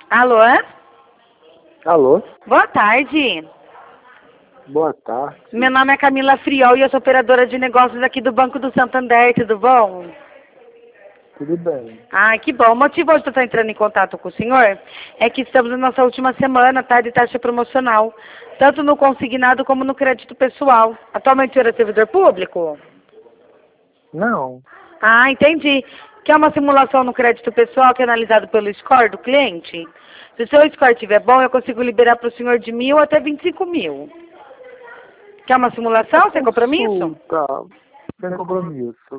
Alô? Alô? Boa tarde. Boa tarde. Meu nome é Camila Friol e eu sou operadora de negócios aqui do Banco do Santander, tudo bom? Tudo bem. Ai, que bom. O motivo hoje de eu estar entrando em contato com o senhor é que estamos na nossa última semana, tá, de taxa promocional, tanto no consignado como no crédito pessoal. Atualmente o senhor é servidor público? Não. Ah, entendi. Que é uma simulação no crédito pessoal que é analisado pelo score do cliente. Se o seu score estiver bom, eu consigo liberar para o senhor de 1.000 até 25.000. Quer uma simulação sem compromisso? Consulta. Sem compromisso.